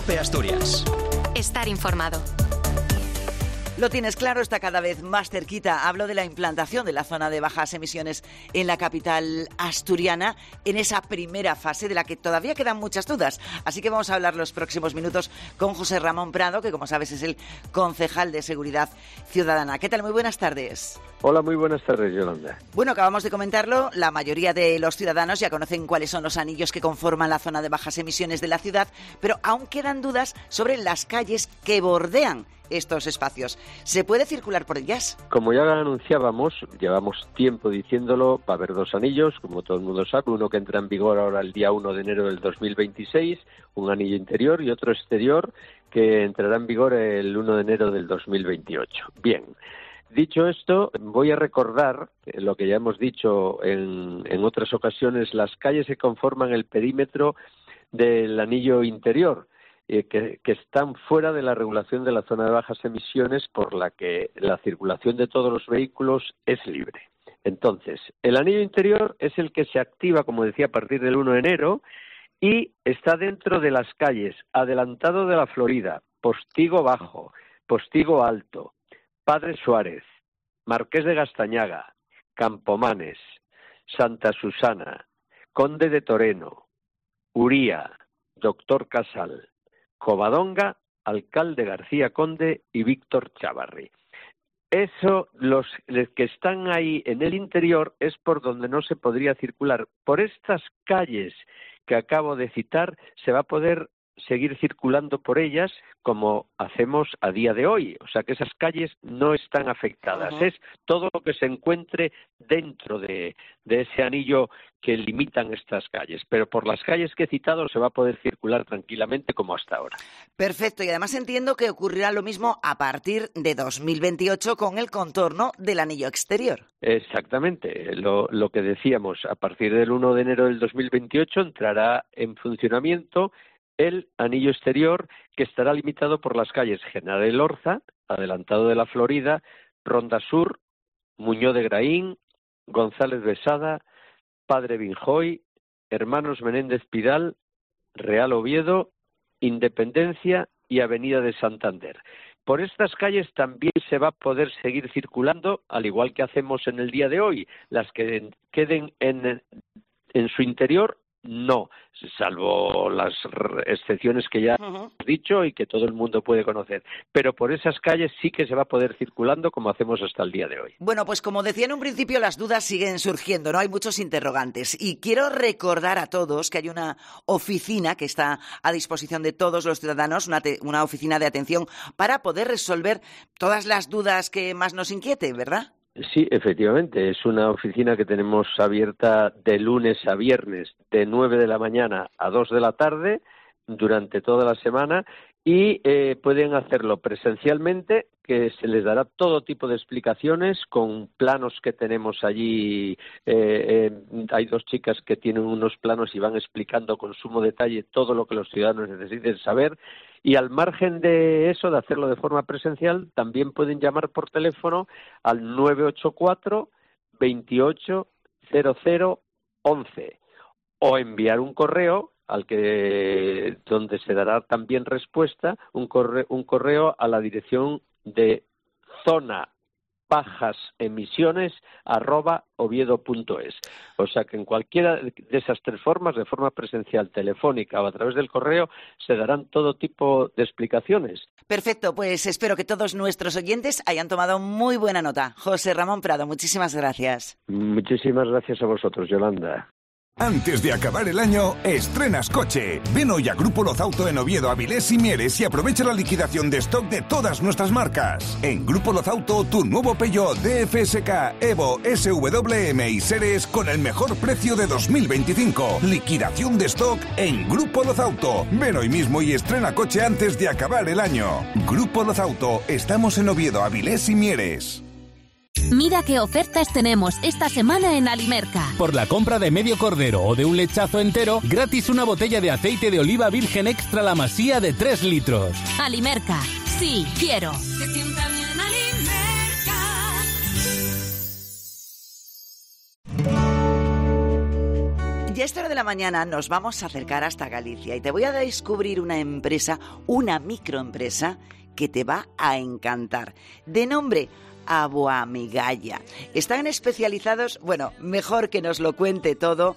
COPE Asturias. Estar informado. Lo tienes claro, está cada vez más cerquita. Hablo de la implantación de la zona de bajas emisiones en la capital asturiana, en esa primera fase de la que todavía quedan muchas dudas. Así que vamos a hablar los próximos minutos con José Ramón Prado, que como sabes es el concejal de Seguridad Ciudadana. ¿Qué tal? Muy buenas tardes. Hola, muy buenas tardes, Yolanda. Bueno, acabamos de comentarlo, la mayoría de los ciudadanos ya conocen cuáles son los anillos que conforman la zona de bajas emisiones de la ciudad, pero aún quedan dudas sobre las calles que bordean estos espacios. ¿Se puede circular por ellas? Como ya anunciábamos, llevamos tiempo diciéndolo, va a haber dos anillos, como todo el mundo sabe, uno que entra en vigor ahora el día 1 de enero del 2026, un anillo interior, y otro exterior que entrará en vigor el 1 de enero del 2028. Bien. Dicho esto, voy a recordar lo que ya hemos dicho en otras ocasiones, las calles que conforman el perímetro del anillo interior, que están fuera de la regulación de la zona de bajas emisiones, por la que la circulación de todos los vehículos es libre. Entonces, el anillo interior es el que se activa, como decía, a partir del 1 de enero y está dentro de las calles Adelantado de la Florida, Postigo Bajo, Postigo Alto, Padre Suárez, Marqués de Gastañaga, Campomanes, Santa Susana, Conde de Toreno, Uría, Doctor Casal, Covadonga, Alcalde García Conde y Víctor Chavarri. Eso, los que están ahí en el interior es por donde no se podría circular. Por estas calles que acabo de citar se va a poder seguir circulando por ellas como hacemos a día de hoy, o sea que esas calles no están afectadas. Es todo lo que se encuentre dentro de ese anillo que limitan estas calles, pero por las calles que he citado se va a poder circular tranquilamente como hasta ahora. Perfecto, y además entiendo que ocurrirá lo mismo a partir de 2028 con el contorno del anillo exterior. Exactamente, lo que decíamos, a partir del 1 de enero del 2028 entrará en funcionamiento el anillo exterior, que estará limitado por las calles General Elorza, Adelantado de la Florida, Ronda Sur, Muñoz de Graín, González Besada, Padre Vinjoy, Hermanos Menéndez Pidal, Real Oviedo, Independencia y Avenida de Santander. Por estas calles también se va a poder seguir circulando, al igual que hacemos en el día de hoy. Las que queden en su interior, no, salvo las excepciones que ya hemos dicho y que todo el mundo puede conocer. Pero por esas calles sí que se va a poder circulando como hacemos hasta el día de hoy. Bueno, pues como decía en un principio, las dudas siguen surgiendo, ¿no? Hay muchos interrogantes. Y quiero recordar a todos que hay una oficina que está a disposición de todos los ciudadanos, una oficina de atención para poder resolver todas las dudas que más nos inquieten, ¿verdad? Sí, efectivamente, es una oficina que tenemos abierta de lunes a viernes, de 9 de la mañana a 2 de la tarde, durante toda la semana, y pueden hacerlo presencialmente, que se les dará todo tipo de explicaciones con planos que tenemos allí. Hay dos chicas que tienen unos planos y van explicando con sumo detalle todo lo que los ciudadanos necesiten saber. Y al margen de eso, de hacerlo de forma presencial, también pueden llamar por teléfono al 984 28 00 11 o enviar un correo donde se dará también respuesta, un correo a la dirección de zonabajasemisiones@oviedo.es. O sea que en cualquiera de esas tres formas, de forma presencial, telefónica o a través del correo, se darán todo tipo de explicaciones. Perfecto, pues espero que todos nuestros oyentes hayan tomado muy buena nota. José Ramón Prado, muchísimas gracias. Muchísimas gracias a vosotros, Yolanda. Antes de acabar el año, estrenas coche. Ven hoy a Grupo Lozauto en Oviedo, Avilés y Mieres y aprovecha la liquidación de stock de todas nuestras marcas. En Grupo Lozauto, tu nuevo Peugeot DFSK, Evo, SWM y Seres con el mejor precio de 2025. Liquidación de stock en Grupo Lozauto. Ven hoy mismo y estrena coche antes de acabar el año. Grupo Lozauto, estamos en Oviedo, Avilés y Mieres. Mira qué ofertas tenemos esta semana en Alimerca. Por la compra de medio cordero o de un lechazo entero, gratis una botella de aceite de oliva virgen extra La Masía de 3 litros. Alimerca, sí, quiero. Se sienta bien Alimerca. Ya a esta hora de la mañana nos vamos a acercar hasta Galicia y te voy a descubrir una empresa, una microempresa que te va a encantar. De nombre Aboamigalla. Están especializados, bueno, mejor que nos lo cuente todo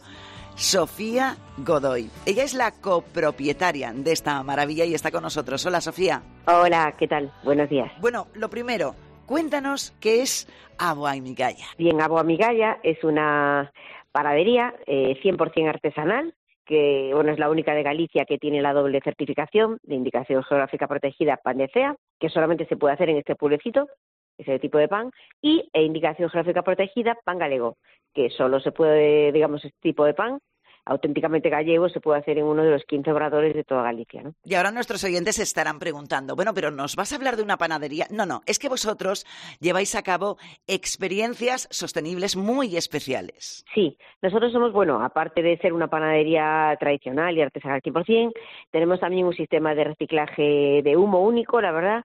Sofía Godoy. Ella es la copropietaria de esta maravilla y está con nosotros. Hola, Sofía. Hola, ¿qué tal? Buenos días. Bueno, lo primero, cuéntanos qué es Aboamigalla. Bien, Aboamigalla es una panadería 100% artesanal, que bueno, es la única de Galicia que tiene la doble certificación de indicación geográfica protegida Pan de Cea, que solamente se puede hacer en este pueblecito, ese tipo de pan, y indicación geográfica protegida Pan Galego, que solo se puede, digamos, este tipo de pan auténticamente gallego se puede hacer en uno de los 15 obradores de toda Galicia, ¿no? Y ahora nuestros oyentes se estarán preguntando, bueno, pero ¿nos vas a hablar de una panadería? No, es que vosotros lleváis a cabo experiencias sostenibles muy especiales. Sí, nosotros somos, bueno, aparte de ser una panadería tradicional y artesanal 100%, tenemos también un sistema de reciclaje de humo único, la verdad,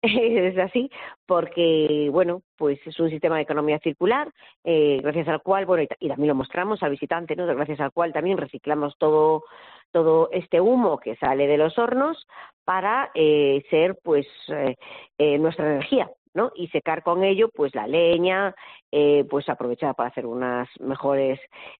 es así, porque, bueno, pues es un sistema de economía circular, gracias al cual, bueno, y también lo mostramos al visitante, ¿no? Gracias al cual también reciclamos todo este humo que sale de los hornos para ser, pues, nuestra energía, ¿no? Y secar con ello, pues, la leña, pues, aprovechada para hacer unas mejores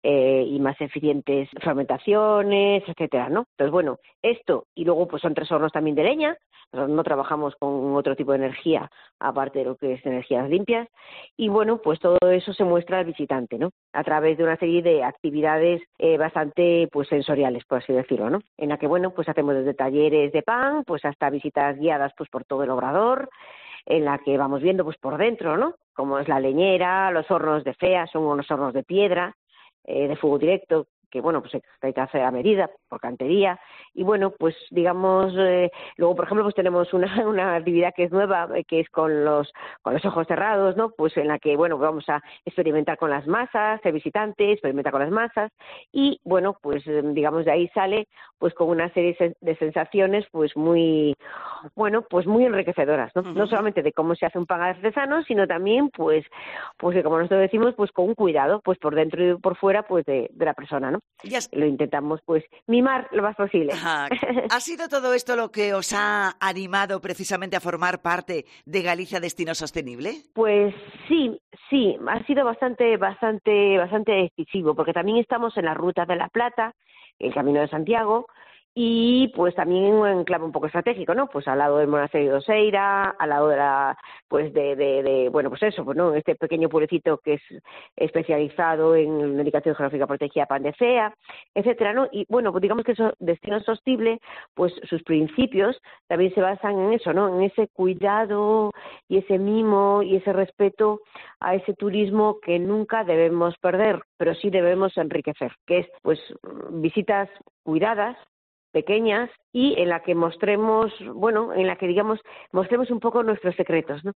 y más eficientes fermentaciones, etcétera, ¿no? Entonces, bueno, esto, y luego, pues, son 3 hornos también de leña. No trabajamos con otro tipo de energía, aparte de lo que es energías limpias, y bueno, pues todo eso se muestra al visitante, ¿no? A través de una serie de actividades bastante, pues, sensoriales, por así decirlo, ¿no? En la que, bueno, pues hacemos desde talleres de pan, pues hasta visitas guiadas, pues, por todo el obrador, en la que vamos viendo, pues, por dentro, ¿no? Como es la leñera, los hornos de Fea, son unos hornos de piedra, de fuego directo, que bueno, pues hay que hacer a medida, por cantería, y bueno, pues digamos, luego por ejemplo pues tenemos una actividad que es nueva, que es con los ojos cerrados, ¿no? Pues en la que bueno, vamos a experimentar con las masas, el visitante experimenta con las masas, y bueno, pues digamos de ahí sale pues con una serie de sensaciones pues muy, bueno, pues muy enriquecedoras, ¿no? No solamente de cómo se hace un pan artesano, sino también pues que como nosotros decimos, pues con un cuidado, pues por dentro y por fuera, pues de la persona, ¿no? Lo intentamos pues mimar lo más posible. Ajá. ¿Ha sido todo esto lo que os ha animado precisamente a formar parte de Galicia Destino Sostenible? Pues sí, ha sido bastante decisivo, porque también estamos en la Ruta de la Plata, el Camino de Santiago, y pues también un enclave un poco estratégico, ¿no? Pues al lado del monasterio de Oseira, al lado de la, pues de bueno, pues eso, pues no, este pequeño pueblecito que es especializado en indicación geográfica protegida Pan de Cea, etcétera, ¿no? Y bueno, pues digamos que eso, Destino Sostenible, pues sus principios también se basan en eso, ¿no? En ese cuidado y ese mimo y ese respeto a ese turismo que nunca debemos perder, pero sí debemos enriquecer, que es pues visitas cuidadas, pequeñas, y en la que mostremos, bueno, en la que digamos, mostremos un poco nuestros secretos, ¿no?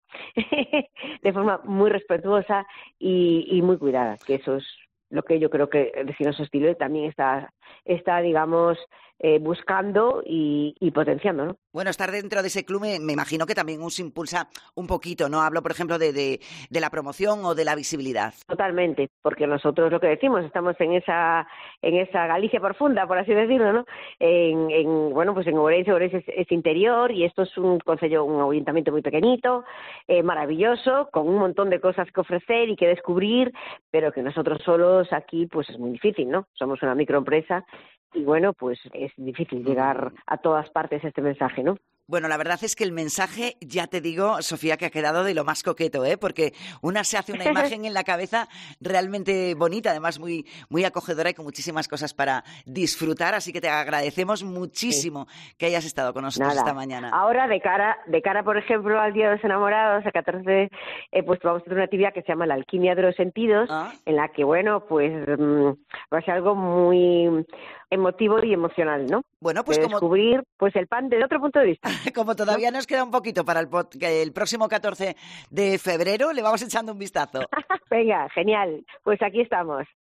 De forma muy respetuosa y muy cuidada, que eso es lo que yo creo que Destino Sostenible también está digamos, buscando y potenciando, ¿no? Bueno, estar dentro de ese club me imagino que también os impulsa un poquito, ¿no? Hablo, por ejemplo, de la promoción o de la visibilidad. Totalmente, porque nosotros lo que decimos, estamos en esa Galicia profunda, por así decirlo, ¿no? Bueno, pues en Ourense es interior, y esto es un concello, un ayuntamiento muy pequeñito, maravilloso, con un montón de cosas que ofrecer y que descubrir, pero que nosotros solos aquí pues es muy difícil, ¿no? Somos una microempresa y bueno, pues es difícil llegar a todas partes este mensaje, ¿no? Bueno, la verdad es que el mensaje, ya te digo, Sofía, que ha quedado de lo más coqueto, ¿eh? Porque una se hace una imagen en la cabeza realmente bonita, además muy, muy acogedora y con muchísimas cosas para disfrutar, así que te agradecemos muchísimo que hayas estado con nosotros esta mañana. Ahora, de cara, por ejemplo, al Día de los Enamorados, el 14, pues vamos a tener una actividad que se llama la Alquimia de los Sentidos, en la que, bueno, pues va a ser algo muy emotivo y emocional, ¿no? Bueno, pues como descubrir pues el pan desde otro punto de vista. Como todavía nos queda un poquito para el próximo 14 de febrero, le vamos echando un vistazo. Venga, genial. Pues aquí estamos.